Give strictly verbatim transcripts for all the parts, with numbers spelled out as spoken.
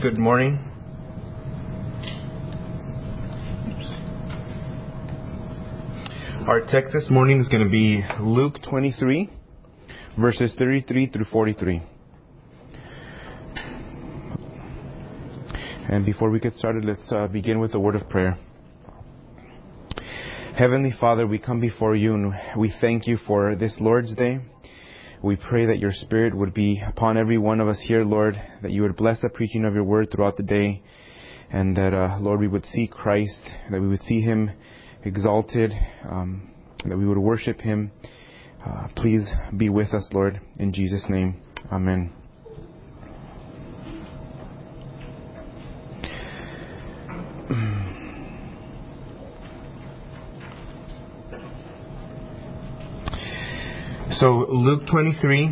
Good morning. Our text this morning is going to be Luke twenty-three, verses thirty-three through forty-three. And before we get started, let's uh, begin with a word of prayer. Heavenly Father, we come before you and we thank you for this Lord's Day. We pray that your Spirit would be upon every one of us here, Lord, that you would bless the preaching of your word throughout the day, and that, uh, Lord, we would see Christ, that we would see him exalted, um, that we would worship him. Uh, please be with us, Lord, in Jesus' name. Amen. So Luke twenty-three,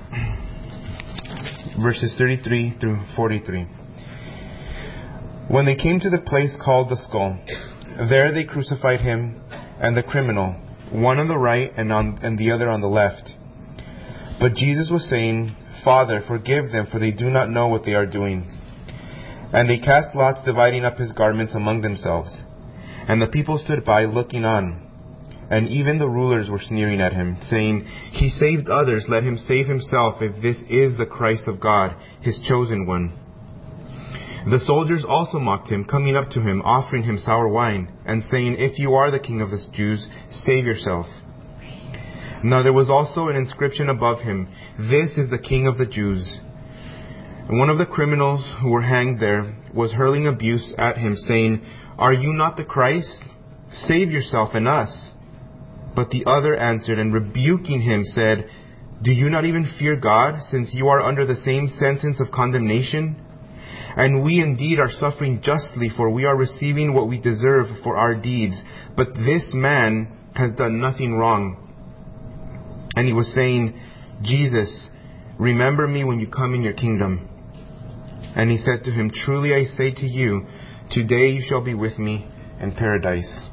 verses thirty-three through forty-three. When they came to the place called the Skull, there they crucified him and the criminal, one on the right and on and the other on the left. But Jesus was saying, "Father, forgive them, for they do not know what they are doing." And they cast lots, dividing up his garments among themselves. And the people stood by, looking on. And even the rulers were sneering at him, saying, "He saved others, let him save himself, if this is the Christ of God, his chosen one." The soldiers also mocked him, coming up to him, offering him sour wine, and saying, "If you are the king of the Jews, save yourself." Now there was also an inscription above him, "This is the King of the Jews." And one of the criminals who were hanged there was hurling abuse at him, saying, "Are you not the Christ? Save yourself and us." But the other answered and rebuking him said, "Do you not even fear God, since you are under the same sentence of condemnation? And we indeed are suffering justly, for we are receiving what we deserve for our deeds. But this man has done nothing wrong." And he was saying, "Jesus, remember me when you come in your kingdom." And he said to him, "Truly I say to you, today you shall be with me in paradise."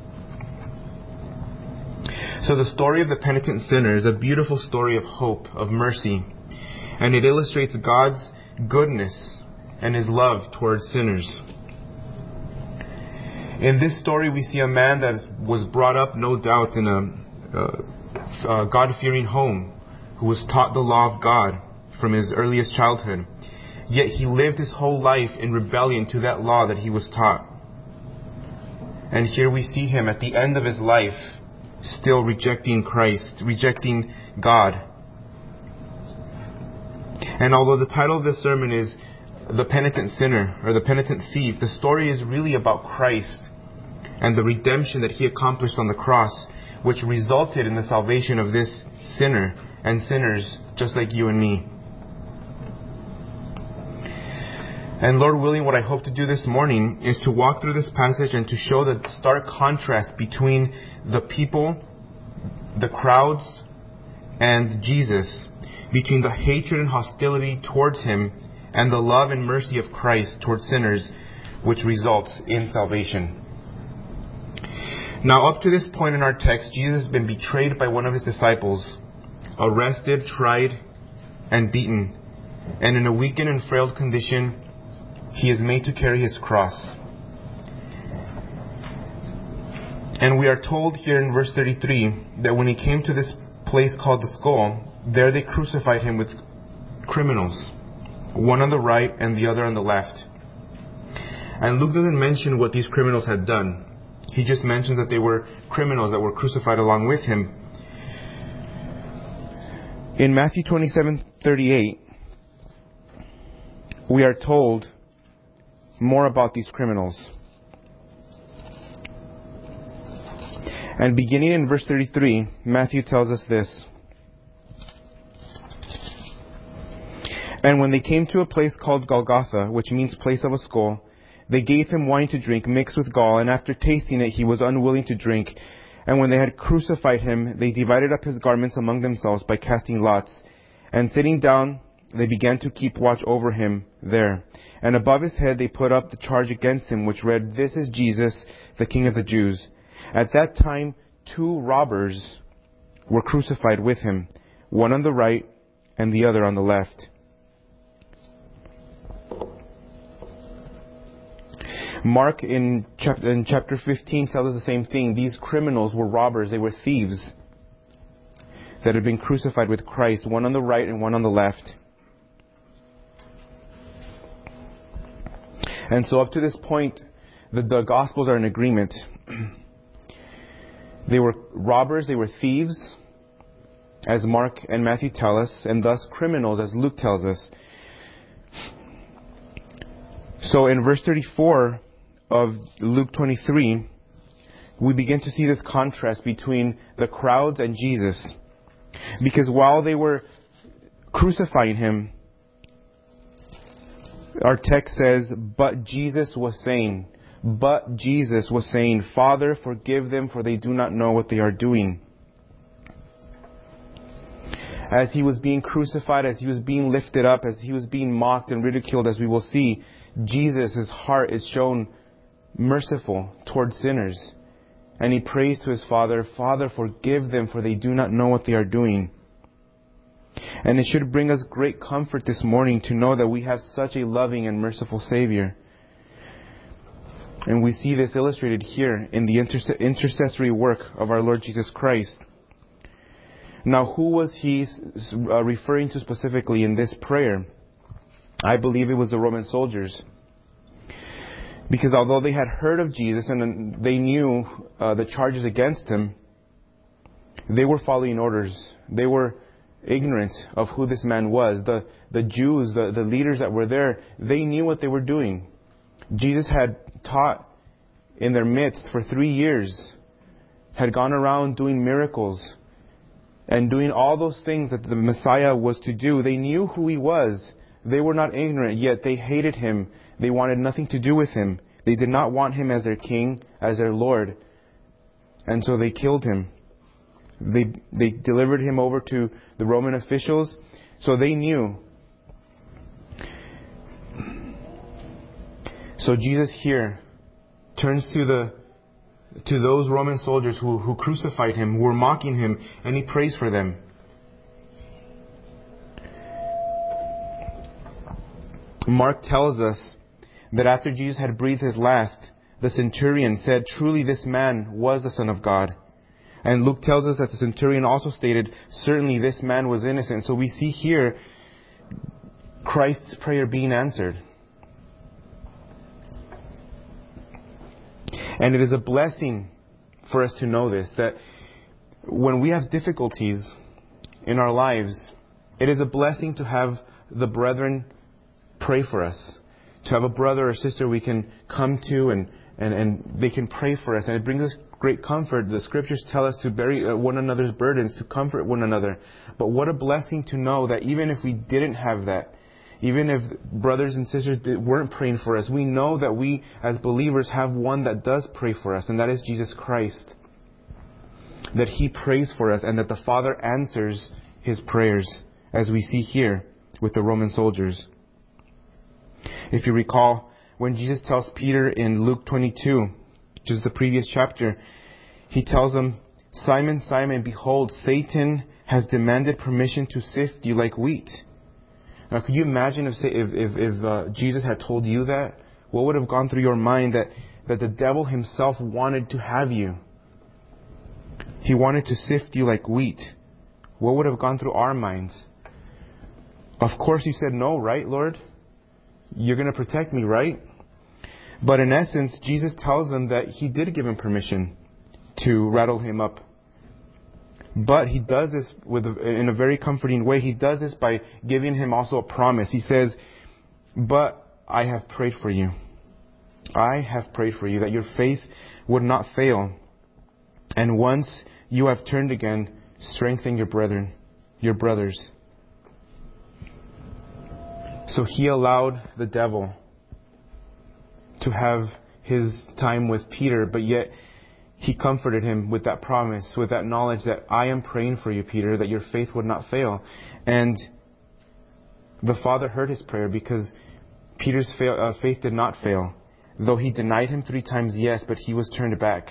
So the story of the penitent sinner is a beautiful story of hope, of mercy, and it illustrates God's goodness and his love towards sinners. In this story, we see a man that was brought up, no doubt, in a, a, a God-fearing home, who was taught the law of God from his earliest childhood. Yet he lived his whole life in rebellion to that law that he was taught. And here we see him at the end of his life, still rejecting Christ, rejecting God. And although the title of this sermon is The Penitent Sinner, or The Penitent Thief, the story is really about Christ and the redemption that he accomplished on the cross, which resulted in the salvation of this sinner and sinners just like you and me. And Lord willing, what I hope to do this morning is to walk through this passage and to show the stark contrast between the people, the crowds, and Jesus, between the hatred and hostility towards him and the love and mercy of Christ towards sinners, which results in salvation. Now, up to this point in our text, Jesus has been betrayed by one of his disciples, arrested, tried, and beaten, and in a weakened and frail condition, he is made to carry his cross. And we are told here in verse thirty-three that when he came to this place called the Skull, there they crucified him with criminals, one on the right and the other on the left. And Luke doesn't mention what these criminals had done. He just mentions that they were criminals that were crucified along with him. In Matthew twenty-seven thirty-eight, we are told more about these criminals. And beginning in verse thirty-three, Matthew tells us this. And when they came to a place called Golgotha, which means place of a skull, they gave him wine to drink mixed with gall, and after tasting it he was unwilling to drink. And when they had crucified him, they divided up his garments among themselves by casting lots. And sitting down, they began to keep watch over him there. And above his head they put up the charge against him, which read, "This is Jesus, the King of the Jews." At that time, two robbers were crucified with him, one on the right and the other on the left. Mark in, chap- in chapter fifteen tells us the same thing. These criminals were robbers. They were thieves that had been crucified with Christ, one on the right and one on the left. And so up to this point, the, the Gospels are in agreement. They were robbers, they were thieves, as Mark and Matthew tell us, and thus criminals, as Luke tells us. So in verse thirty-four of Luke twenty-three, we begin to see this contrast between the crowds and Jesus. Because while they were crucifying Him, our text says, but Jesus was saying, but Jesus was saying, Father, forgive them, for they do not know what they are doing. As He was being crucified, as He was being lifted up, as He was being mocked and ridiculed, as we will see, Jesus, His heart is shown merciful towards sinners. And He prays to His Father, Father, forgive them, for they do not know what they are doing. And it should bring us great comfort this morning to know that we have such a loving and merciful Savior. And we see this illustrated here in the interse- intercessory work of our Lord Jesus Christ. Now, who was He uh, referring to specifically in this prayer? I believe it was the Roman soldiers. Because although they had heard of Jesus and they knew uh, the charges against Him, they were following orders. They were ignorant of who this man was. The, the Jews, the, the leaders that were there, they knew what they were doing. Jesus had taught in their midst for three years, had gone around doing miracles and doing all those things that the Messiah was to do. They knew who He was. They were not ignorant, yet they hated Him. They wanted nothing to do with Him. They did not want Him as their king, as their Lord. And so they killed Him. They, they delivered Him over to the Roman officials. So they knew. So Jesus here turns to the to those Roman soldiers who, who crucified Him, who were mocking Him, and He prays for them. Mark tells us that after Jesus had breathed His last, the centurion said, truly this man was the Son of God. And Luke tells us that the centurion also stated, certainly this man was innocent. So we see here Christ's prayer being answered. And it is a blessing for us to know this, that when we have difficulties in our lives, it is a blessing to have the brethren pray for us. To have a brother or sister we can come to and, and, and they can pray for us. And it brings us great comfort. The scriptures tell us to bear one another's burdens, to comfort one another. But what a blessing to know that even if we didn't have that, even if brothers and sisters weren't praying for us, we know that we as believers have one that does pray for us, and that is Jesus Christ. That He prays for us and that the Father answers His prayers, as we see here with the Roman soldiers. If you recall, when Jesus tells Peter in Luke twenty-two, which is the previous chapter, He tells him, Simon, Simon, behold, Satan has demanded permission to sift you like wheat. Now, could you imagine if if if, if uh, Jesus had told you that? What would have gone through your mind that, that the devil himself wanted to have you? He wanted to sift you like wheat. What would have gone through our minds? Of course you said no, right, Lord? You're going to protect me, right? But in essence, Jesus tells them that He did give him permission to rattle him up. But He does this with in a very comforting way. He does this by giving him also a promise. He says, but I have prayed for you. I have prayed for you that your faith would not fail. And once you have turned again, strengthen your brethren, your brothers. So He allowed the devil to have his time with Peter, but yet He comforted him with that promise, with that knowledge that I am praying for you, Peter, that your faith would not fail. And the Father heard his prayer because Peter's fail, uh, faith did not fail. Though he denied Him three times, yes, but he was turned back.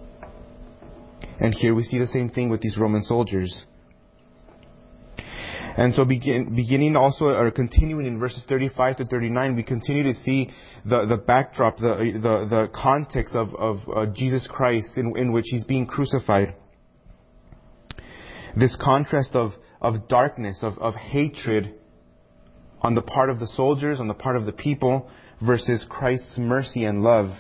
And here we see the same thing with these Roman soldiers. And so begin, beginning also, or continuing in verses thirty-five to thirty-nine, we continue to see the, the backdrop, the, the, the context of, of uh, Jesus Christ in, in which He's being crucified. This contrast of, of darkness, of, of hatred on the part of the soldiers, on the part of the people, versus Christ's mercy and love.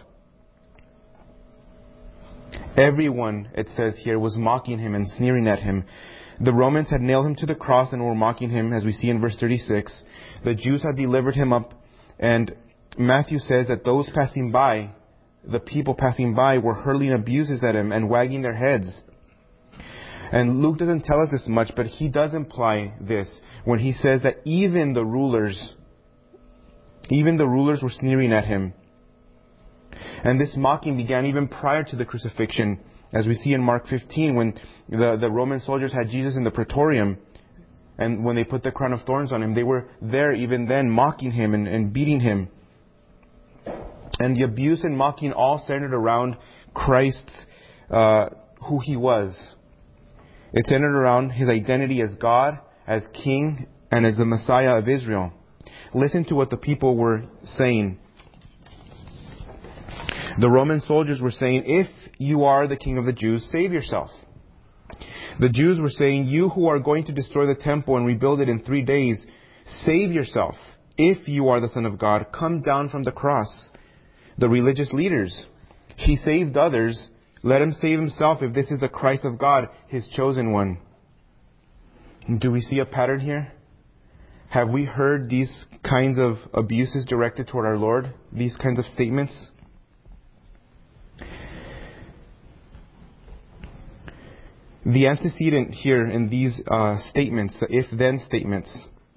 Everyone, it says here, was mocking Him and sneering at Him. The Romans had nailed Him to the cross and were mocking Him, as we see in verse thirty-six. The Jews had delivered Him up, and Matthew says that those passing by, the people passing by, were hurling abuses at Him and wagging their heads. And Luke doesn't tell us this much, but he does imply this when he says that even the rulers, even the rulers were sneering at Him. And this mocking began even prior to the crucifixion, as we see in Mark fifteen, when the, the Roman soldiers had Jesus in the praetorium, and when they put the crown of thorns on Him, they were there even then mocking Him and, and beating Him. And the abuse and mocking all centered around Christ's, uh, who He was. It centered around His identity as God, as King, and as the Messiah of Israel. Listen to what the people were saying. The Roman soldiers were saying, "If you are the King of the Jews, save yourself." The Jews were saying, "You who are going to destroy the temple and rebuild it in three days, save yourself. If you are the Son of God, come down from the cross." The religious leaders, "He saved others. Let Him save Himself if this is the Christ of God, His chosen one." Do we see a pattern here? Have we heard these kinds of abuses directed toward our Lord? These kinds of statements? The antecedent here in these uh, statements, the if-then statements,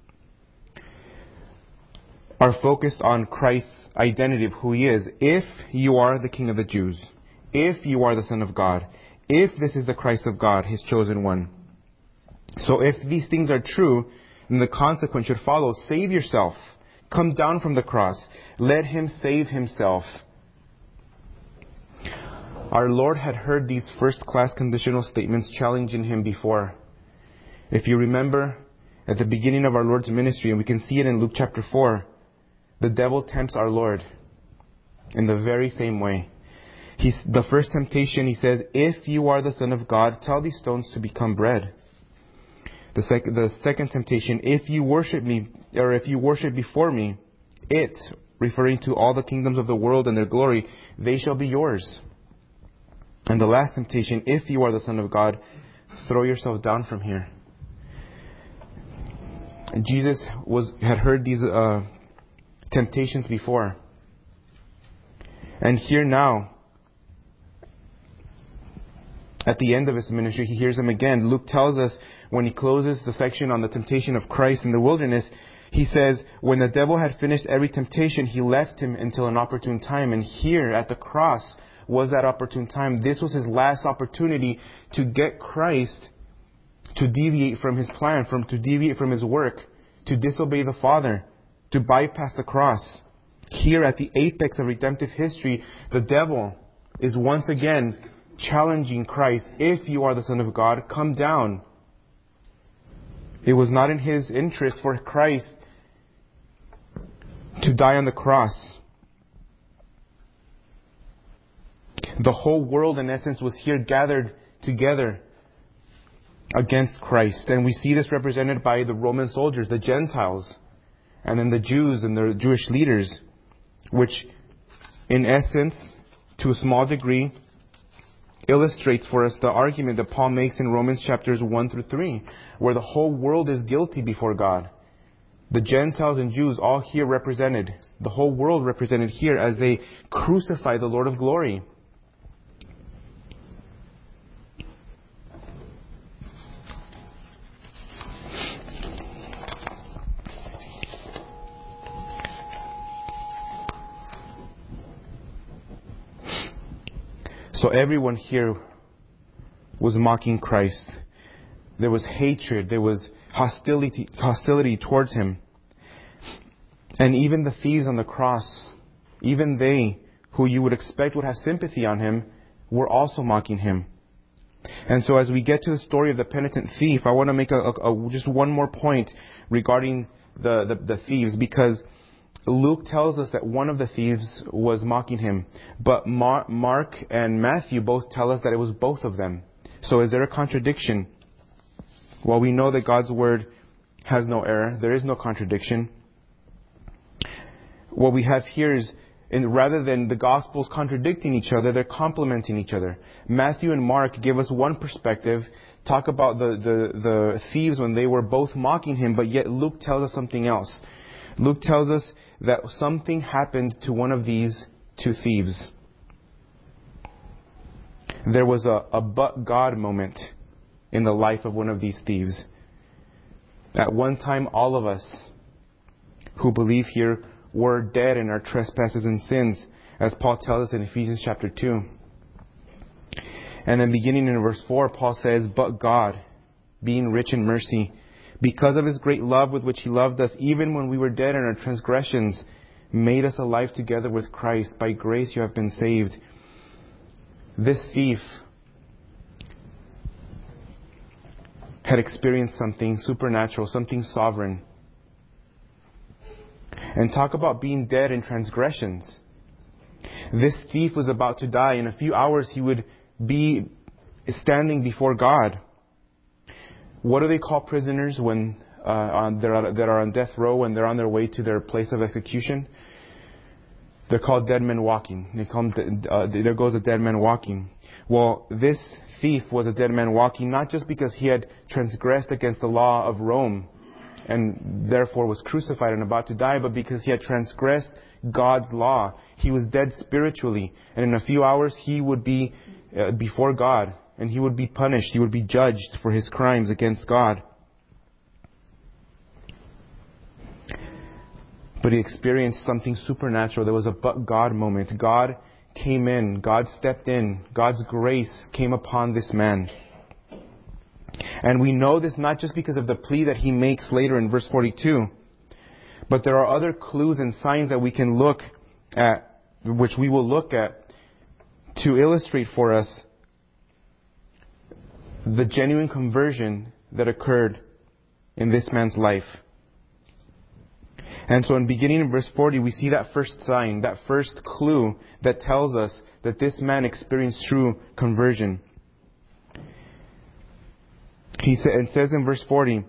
are focused on Christ's identity of who He is. If you are the King of the Jews, if you are the Son of God, if this is the Christ of God, His chosen one. So if these things are true, then the consequence should follow. Save yourself. Come down from the cross. Let Him save Himself. Our Lord had heard these first-class conditional statements challenging Him before. If you remember, at the beginning of our Lord's ministry, and we can see it in Luke chapter four, the devil tempts our Lord in the very same way. He's, the first temptation, he says, "If you are the Son of God, tell these stones to become bread." The, sec- the second temptation, "If you worship me, or if you worship before me, it," referring to all the kingdoms of the world and their glory, "they shall be yours." And the last temptation, "If you are the Son of God, throw yourself down from here." And Jesus was had heard these uh, temptations before. And here now, at the end of His ministry, He hears them again. Luke tells us when he closes the section on the temptation of Christ in the wilderness, he says, when the devil had finished every temptation, he left him until an opportune time. And here at the cross was that opportune time. This was His last opportunity to get Christ to deviate from His plan, from to deviate from His work, to disobey the Father, to bypass the cross. Here at the apex of redemptive history, the devil is once again challenging Christ. If you are the Son of God, come down. It was not in His interest for Christ to die on the cross. The whole world, in essence, was here gathered together against Christ. And we see this represented by the Roman soldiers, the Gentiles, and then the Jews and the Jewish leaders, which, in essence, to a small degree, illustrates for us the argument that Paul makes in Romans chapters one through three, where the whole world is guilty before God. The Gentiles and Jews all here represented, the whole world represented here as they crucify the Lord of glory. So everyone here was mocking Christ. There was hatred. There was hostility, hostility towards Him. And even the thieves on the cross, even they who you would expect would have sympathy on Him, were also mocking Him. And so as we get to the story of the penitent thief, I want to make a, a, a, just one more point regarding the, the, the thieves, because Luke tells us that one of the thieves was mocking him. But Mar- Mark and Matthew both tell us that it was both of them. So is there a contradiction? Well, we know that God's word has no error. There is no contradiction. What we have here is, in, rather than the Gospels contradicting each other, they're complementing each other. Matthew and Mark give us one perspective, talk about the, the, the thieves when they were both mocking him, but yet Luke tells us something else. Luke tells us that something happened to one of these two thieves. There was a, a but God moment in the life of one of these thieves. At one time, all of us who believe here were dead in our trespasses and sins, as Paul tells us in Ephesians chapter two. And then beginning in verse four, Paul says, "But God, being rich in mercy, because of His great love with which He loved us, even when we were dead in our transgressions, made us alive together with Christ. By grace you have been saved." This thief had experienced something supernatural, something sovereign. And talk about being dead in transgressions. This thief was about to die. In a few hours he would be standing before God. What do they call prisoners when uh, on, they're, that are on death row when they're on their way to their place of execution? They're called dead men walking. They call them, uh, there goes a dead man walking. Well, this thief was a dead man walking, not just because he had transgressed against the law of Rome and therefore was crucified and about to die, but because he had transgressed God's law. He was dead spiritually, and in a few hours he would be uh, before God, and he would be punished. He would be judged for his crimes against God. But he experienced something supernatural. There was a but God moment. God came in. God stepped in. God's grace came upon this man. And we know this not just because of the plea that he makes later in verse forty-two, but there are other clues and signs that we can look at, which we will look at, to illustrate for us the genuine conversion that occurred in this man's life. And so in beginning in verse forty, we see that first sign, that first clue that tells us that this man experienced true conversion. He sa- it says in verse forty,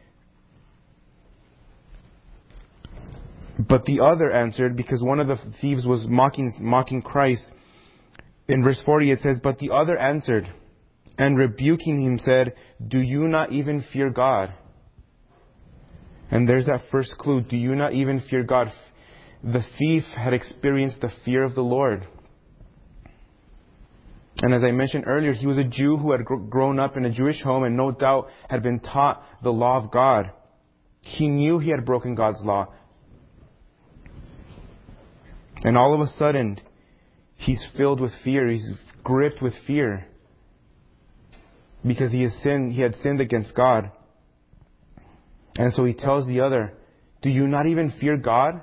"But the other answered," because one of the thieves was mocking, mocking Christ. In verse forty it says, "But the other answered, and rebuking him said, 'Do you not even fear God?'" And there's that first clue. Do you not even fear God? The thief had experienced the fear of the Lord. And as I mentioned earlier, he was a Jew who had gr- grown up in a Jewish home and no doubt had been taught the law of God. He knew he had broken God's law. And all of a sudden, he's filled with fear. He's gripped with fear. Because he has sinned, he had sinned against God. And so he tells the other, "Do you not even fear God?"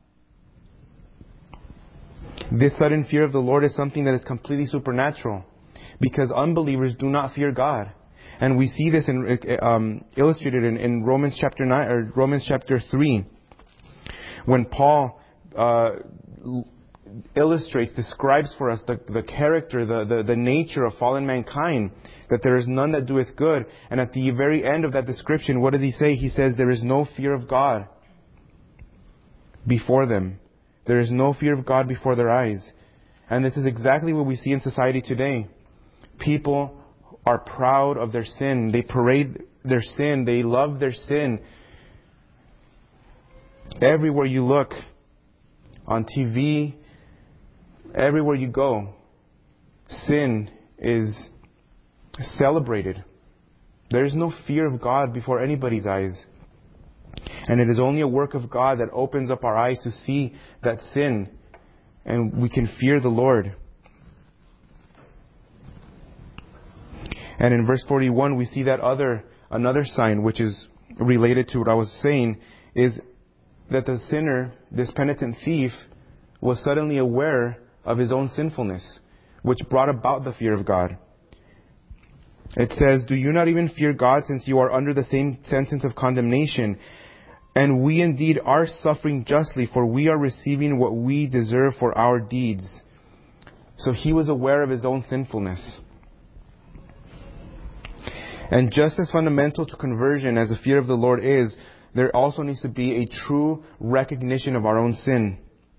This sudden fear of the Lord is something that is completely supernatural, because unbelievers do not fear God. And we see this in, um, illustrated in, in Romans chapter nine or Romans chapter three, when Paul uh, illustrates, describes for us the, the character, the, the, the nature of fallen mankind, that there is none that doeth good. And at the very end of that description, what does he say? He says, there is no fear of God before them. There is no fear of God before their eyes. And this is exactly what we see in society today. People are proud of their sin. They parade their sin. They love their sin. Everywhere you look, on T V, everywhere you go, sin is celebrated. There is no fear of God before anybody's eyes. And it is only a work of God that opens up our eyes to see that sin, and we can fear the Lord. And in verse forty-one, we see that other, another sign which is related to what I was saying, is that the sinner, this penitent thief, was suddenly aware of his own sinfulness, which brought about the fear of God. It says, "Do you not even fear God, since you are under the same sentence of condemnation? And we indeed are suffering justly, for we are receiving what we deserve for our deeds." So he was aware of his own sinfulness. And just as fundamental to conversion as the fear of the Lord is, there also needs to be a true recognition of our own sin.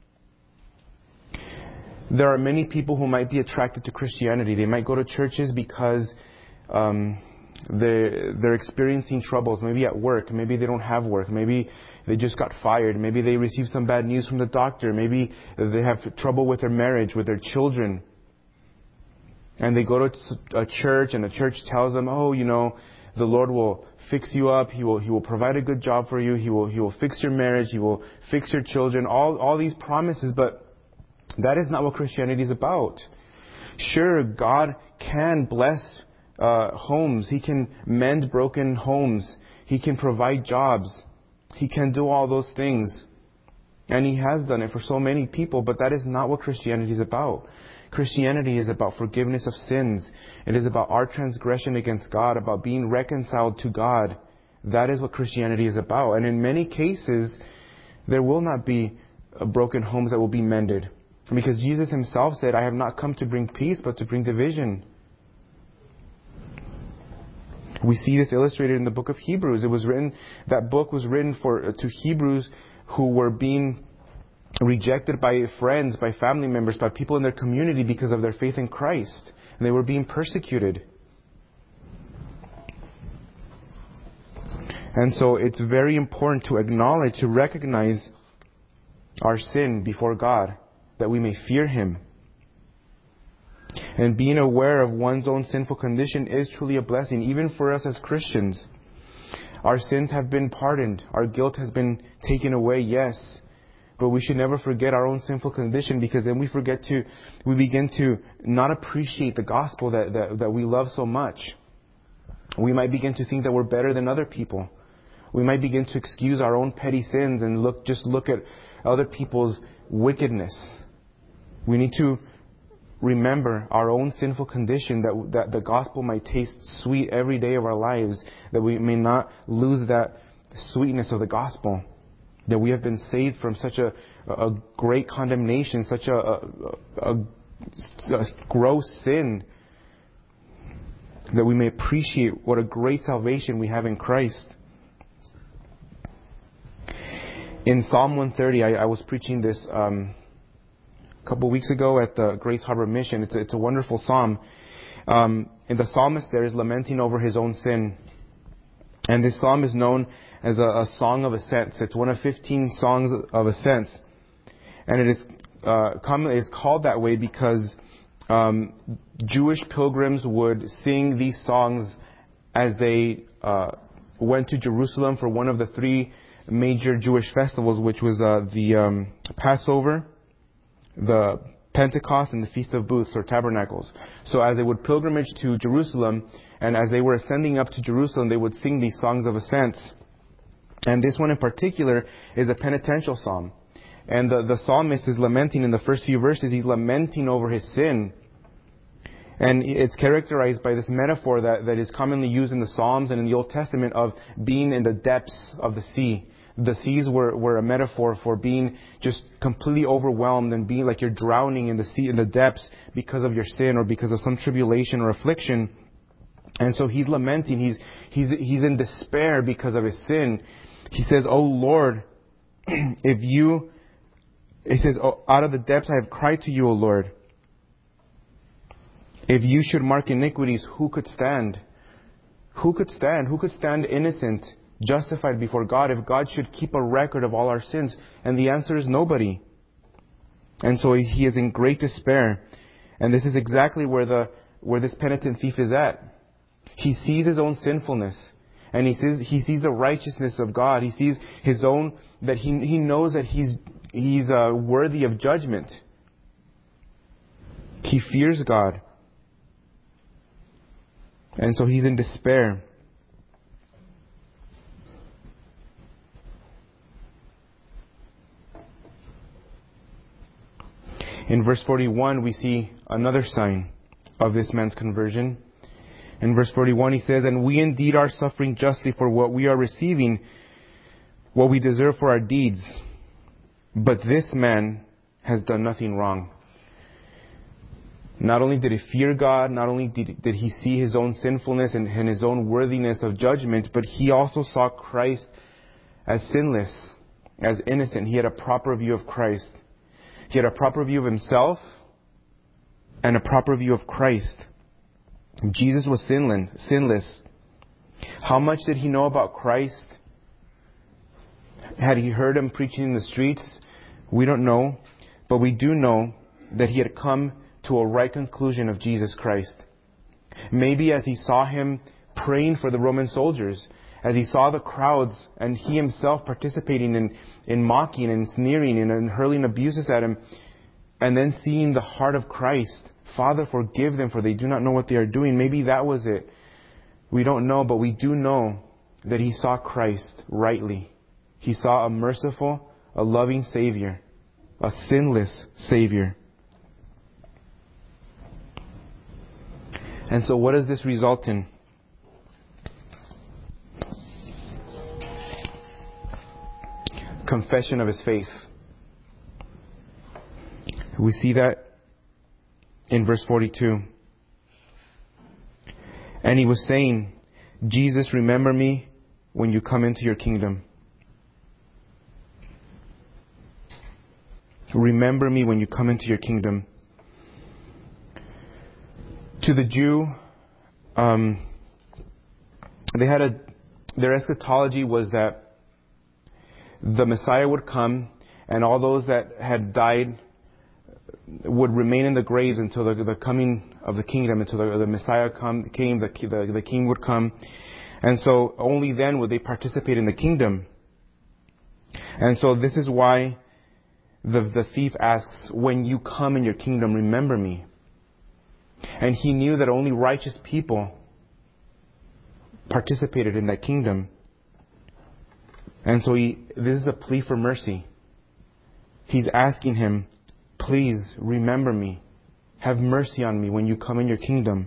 There are many people who might be attracted to Christianity. They might go to churches because um, they're, they're experiencing troubles, maybe at work. Maybe they don't have work. Maybe they just got fired. Maybe they received some bad news from the doctor. Maybe they have trouble with their marriage, with their children. And they go to a church, and the church tells them, "Oh, you know, the Lord will fix you up. He will He will provide a good job for you. He will He will fix your marriage. He will fix your children." All all these promises, but that is not what Christianity is about. Sure, God can bless uh, homes. He can mend broken homes. He can provide jobs. He can do all those things. And He has done it for so many people, but that is not what Christianity is about. Christianity is about forgiveness of sins. It is about our transgression against God, about being reconciled to God. That is what Christianity is about. And in many cases, there will not be broken homes that will be mended. Because Jesus Himself said, "I have not come to bring peace, but to bring division." We see this illustrated in the book of Hebrews. It was written, that book was written for to Hebrews who were being rejected by friends, by family members, by people in their community because of their faith in Christ. And they were being persecuted. And so it's very important to acknowledge, to recognize our sin before God, that we may fear Him. And being aware of one's own sinful condition is truly a blessing, even for us as Christians. Our sins have been pardoned. Our guilt has been taken away, yes. But we should never forget our own sinful condition, because then we forget to, we begin to not appreciate the gospel that, that, that we love so much. We might begin to think that we're better than other people. We might begin to excuse our own petty sins and look, just look at other people's wickedness. We need to remember our own sinful condition, that, that the gospel might taste sweet every day of our lives, that we may not lose that sweetness of the gospel. That we have been saved from such a, a great condemnation, such a, a, a, a gross sin, that we may appreciate what a great salvation we have in Christ. In Psalm one thirty, I, I was preaching this um, a couple of weeks ago at the Grace Harbor Mission. It's a, it's a wonderful psalm. Um, and the psalmist there is lamenting over his own sin. And this psalm is known as a, a song of ascents. It's one of fifteen songs of ascents. And it is uh, commonly it's called that way because um, Jewish pilgrims would sing these songs as they uh, went to Jerusalem for one of the three major Jewish festivals, which was uh, the um, Passover, the Pentecost, and the Feast of Booths or Tabernacles. So as they would pilgrimage to Jerusalem, and as they were ascending up to Jerusalem, they would sing these songs of ascents. And this one in particular is a penitential psalm. And the, the psalmist is lamenting in the first few verses. He's lamenting over his sin. And it's characterized by this metaphor that, that is commonly used in the Psalms and in the Old Testament of being in the depths of the sea. The seas were, were a metaphor for being just completely overwhelmed and being like you're drowning in the sea, in the depths, because of your sin or because of some tribulation or affliction. And so he's lamenting. He's, he's, he's in despair because of his sin. He says, "Oh Lord, if you," he says, "Oh, out of the depths I have cried to you, O Lord. If you should mark iniquities, who could stand? Who could stand? Who could stand innocent, justified before God, if God should keep a record of all our sins?" And the answer is nobody. And so he is in great despair. And this is exactly where the where this penitent thief is at. He sees his own sinfulness. And he sees he sees the righteousness of God. He sees his own, that he he knows that he's he's uh, worthy of judgment. He fears God. And so he's in despair. In verse forty-one, we see another sign of this man's conversion. In verse forty-one, he says, "And we indeed are suffering justly for what we are receiving, what we deserve for our deeds. But this man has done nothing wrong." Not only did he fear God, not only did, did he see his own sinfulness and, and his own worthiness of judgment, but he also saw Christ as sinless, as innocent. He had a proper view of Christ. He had a proper view of himself and a proper view of Christ. Jesus was sinless. sinless. How much did he know about Christ? Had he heard him preaching in the streets? We don't know. But we do know that he had come to a right conclusion of Jesus Christ. Maybe as he saw him praying for the Roman soldiers, as he saw the crowds and he himself participating in, in mocking and sneering and, and hurling abuses at him, and then seeing the heart of Christ, "Father, forgive them, for they do not know what they are doing." Maybe that was it. We don't know, but we do know that he saw Christ rightly. He saw a merciful, a loving Savior, a sinless Savior. And so what does this result in? Confession of his faith. We see that in verse forty-two. "And he was saying, 'Jesus, remember me when you come into your kingdom.'" Remember me when you come into your kingdom. To the Jew, um, they had a, their eschatology was that the Messiah would come and all those that had died would remain in the graves until the, the coming of the kingdom, until the, the Messiah come, came, the, the, the king would come. And so only then would they participate in the kingdom. And so this is why the, the thief asks, "When you come in your kingdom, remember me." And he knew that only righteous people participated in that kingdom. And so he, this is a plea for mercy. He's asking him, "Please remember me. Have mercy on me when you come in your kingdom."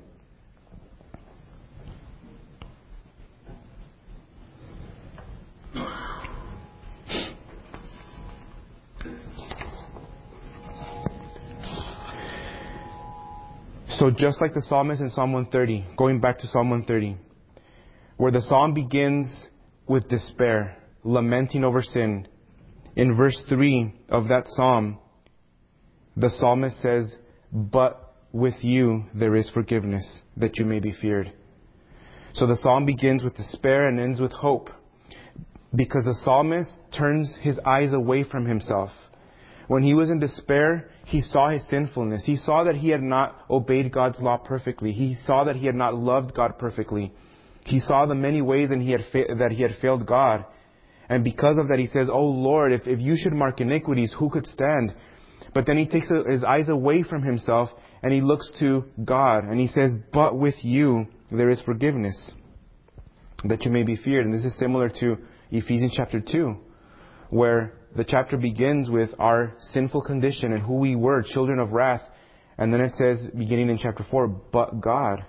So just like the psalmist in Psalm one thirty, going back to Psalm one thirty, where the psalm begins with despair, lamenting over sin, in verse three of that psalm, the psalmist says, "But with you there is forgiveness, that you may be feared." So the psalm begins with despair and ends with hope, because the psalmist turns his eyes away from himself. When he was in despair, he saw his sinfulness. He saw that he had not obeyed God's law perfectly. He saw that he had not loved God perfectly. He saw the many ways that he had fa- that he had failed God. And because of that, he says, "Oh Lord, if, if you should mark iniquities, who could stand?" But then he takes his eyes away from himself and he looks to God. And he says, "But with you there is forgiveness, that you may be feared." And this is similar to Ephesians chapter two, where the chapter begins with our sinful condition and who we were, children of wrath. And then it says, beginning in chapter four, "But God."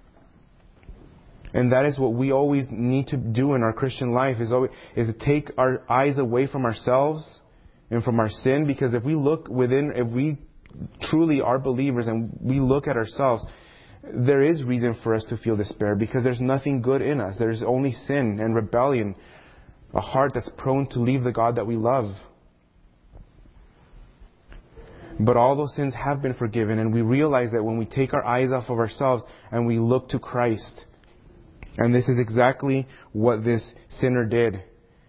And that is what we always need to do in our Christian life, is always, is to take our eyes away from ourselves and from our sin. Because if we look within, if we truly are believers and we look at ourselves, there is reason for us to feel despair, because there's nothing good in us. There's only sin and rebellion, a heart that's prone to leave the God that we love. But all those sins have been forgiven, and we realize that when we take our eyes off of ourselves and we look to Christ. And this is exactly what this sinner did.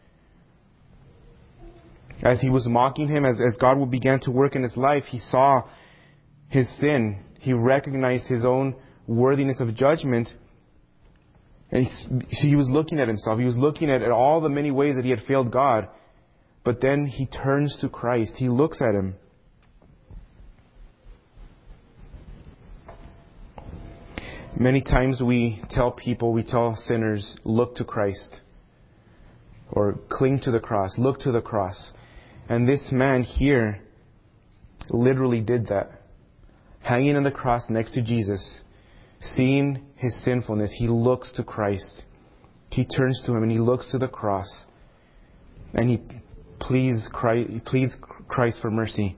As he was mocking him, as, as God began to work in his life, he saw his sin. He recognized his own worthiness of judgment. And he, he was looking at himself. He was looking at, at all the many ways that he had failed God. But then he turns to Christ. He looks at him. Many times we tell people, we tell sinners, look to Christ. Or cling to the cross. Look to the cross. And this man here literally did that. Hanging on the cross next to Jesus, seeing his sinfulness, he looks to Christ. He turns to him and he looks to the cross. And he pleads Christ, he pleads Christ for mercy.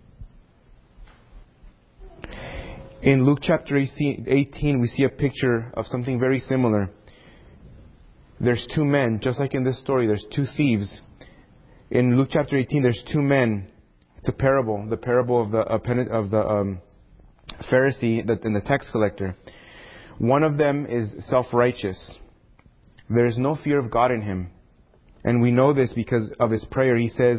In Luke chapter eighteen, we see a picture of something very similar. There's two men, just like in this story, there's two thieves. In Luke chapter eighteen, there's two men. It's a parable, the parable of the of the um, Pharisee and the tax collector. One of them is self-righteous. There is no fear of God in him. And we know this because of his prayer. He says,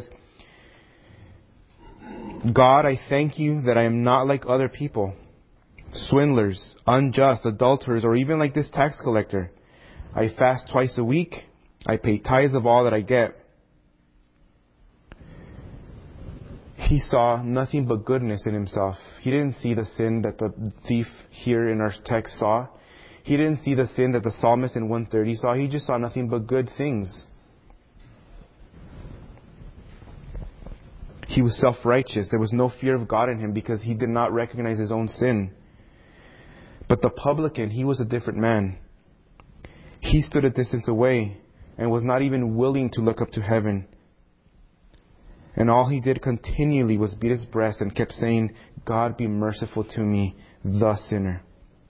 God, I thank you that I am not like other people, swindlers, unjust, adulterers, or even like this tax collector. I fast twice a week. I pay tithes of all that I get. He saw nothing but goodness in himself. He didn't see the sin that the thief here in our text saw. He didn't see the sin that the psalmist in one thirty saw. He just saw nothing but good things. He was self-righteous. There was no fear of God in him because he did not recognize his own sin. But the publican, he was a different man. He stood a distance away and was not even willing to look up to heaven. And all he did continually was beat his breast and kept saying, God, be merciful to me, the sinner.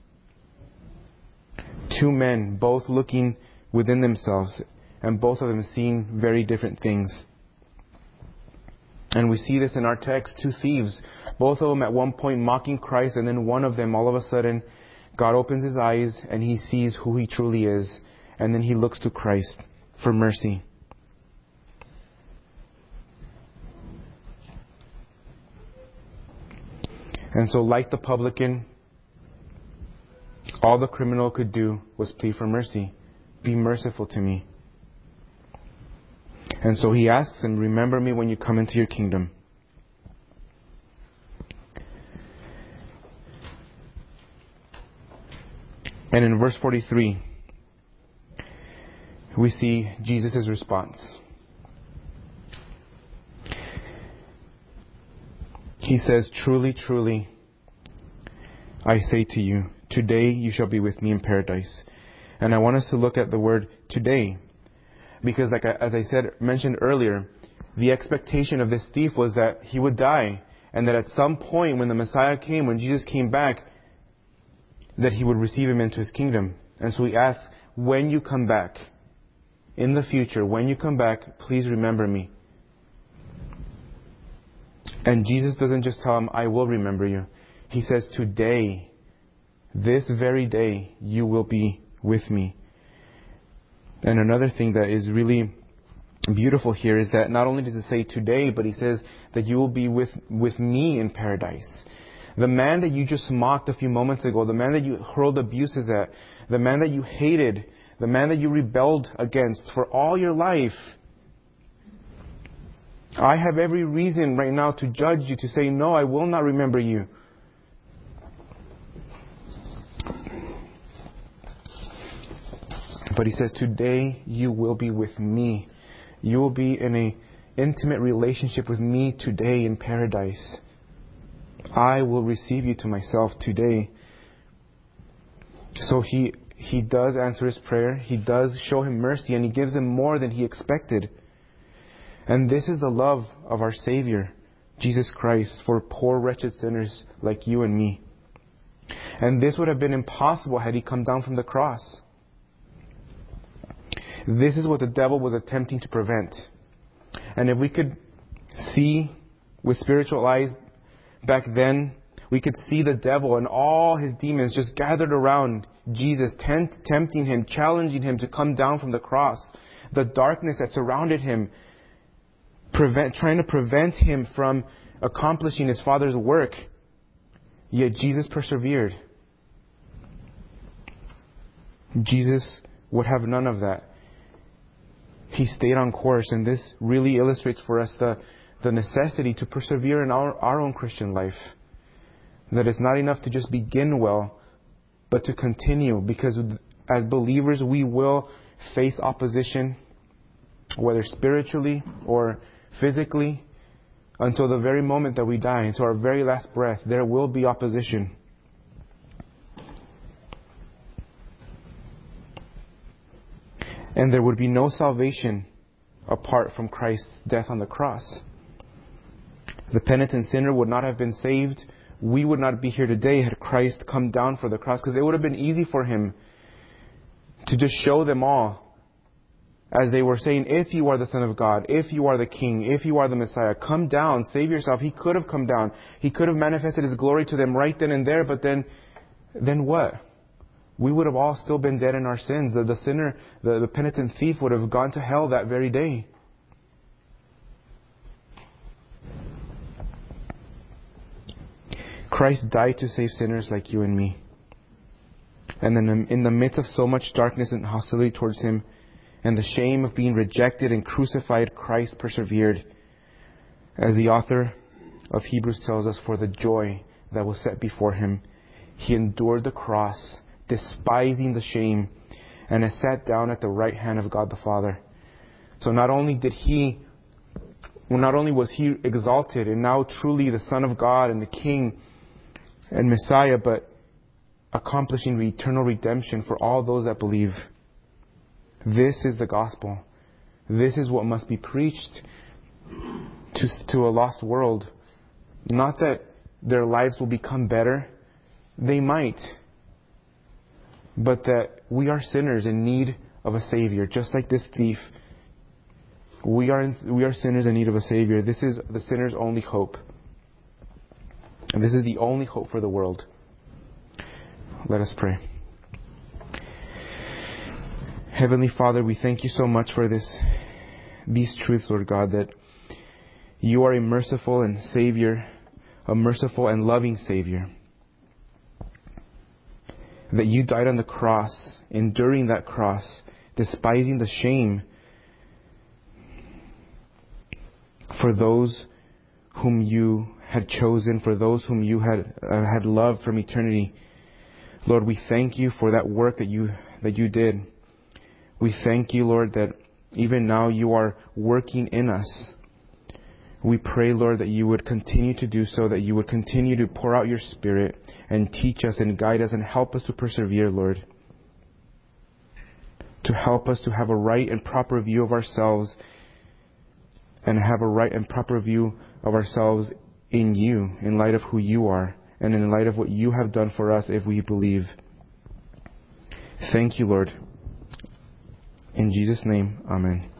Two men, both looking within themselves, and both of them seeing very different things. And we see this in our text, two thieves, both of them at one point mocking Christ, and then one of them, all of a sudden, God opens his eyes and he sees who he truly is, and then he looks to Christ for mercy. And so, like the publican, all the criminal could do was plead for mercy. Be merciful to me. And so he asks him, remember me when you come into your kingdom. And in verse forty-three, we see Jesus' response. He says, truly, truly, I say to you, today you shall be with me in paradise. And I want us to look at the word today. Because like I, as I said, mentioned earlier, the expectation of this thief was that he would die. And that at some point when the Messiah came, when Jesus came back, that he would receive him into his kingdom. And so he asks, when you come back, in the future, when you come back, please remember me. And Jesus doesn't just tell him, I will remember you. He says, today, this very day, you will be with me. And another thing that is really beautiful here is that not only does it say today, but he says that you will be with, with me in paradise. The man that you just mocked a few moments ago, the man that you hurled abuses at, the man that you hated, the man that you rebelled against for all your life, I have every reason right now to judge you, to say, no, I will not remember you. But he says, today you will be with me. You will be in an intimate relationship with me today in paradise. I will receive you to myself today. So he, he does answer his prayer. He does show him mercy, and he gives him more than he expected. And this is the love of our Savior, Jesus Christ, for poor, wretched sinners like you and me. And this would have been impossible had he come down from the cross. This is what the devil was attempting to prevent. And if we could see with spiritual eyes back then, we could see the devil and all his demons just gathered around Jesus, tempt, tempting him, challenging him to come down from the cross. The darkness that surrounded him, Prevent, trying to prevent him from accomplishing his Father's work. Yet Jesus persevered. Jesus would have none of that. He stayed on course, and this really illustrates for us the, the necessity to persevere in our, our own Christian life. That it's not enough to just begin well, but to continue, because as believers we will face opposition, whether spiritually or physically, until the very moment that we die, until our very last breath, there will be opposition. And there would be no salvation apart from Christ's death on the cross. The penitent sinner would not have been saved. We would not be here today had Christ come down for the cross, because it would have been easy for him to just show them all, as they were saying, if you are the Son of God, if you are the King, if you are the Messiah, come down, save yourself. He could have come down. He could have manifested His glory to them right then and there, but then, then what? We would have all still been dead in our sins. The, the sinner, the, the penitent thief would have gone to hell that very day. Christ died to save sinners like you and me. And then in the midst of so much darkness and hostility towards Him, and the shame of being rejected and crucified, Christ persevered. As the author of Hebrews tells us, for the joy that was set before Him, He endured the cross, despising the shame, and has sat down at the right hand of God the Father. So not only did He, well, not only was He exalted and now truly the Son of God and the King and Messiah, but accomplishing eternal redemption for all those that believe. This is the gospel. This is what must be preached to, to a lost world. Not that their lives will become better. They might. But that we are sinners in need of a Savior. Just like this thief. We are, in, we are sinners in need of a Savior. This is the sinner's only hope. And this is the only hope for the world. Let us pray. Heavenly Father, we thank You so much for this, these truths, Lord God, that You are a merciful and Savior, a merciful and loving Savior. That You died on the cross, enduring that cross, despising the shame for those whom You had chosen, for those whom You had uh, had loved from eternity. Lord, we thank You for that work that You that You did. We thank You, Lord, that even now You are working in us. We pray, Lord, that You would continue to do so, that You would continue to pour out Your Spirit and teach us and guide us and help us to persevere, Lord. To help us to have a right and proper view of ourselves, and have a right and proper view of ourselves in You, in light of who You are, and in light of what You have done for us if we believe. Thank You, Lord. In Jesus' name, amen.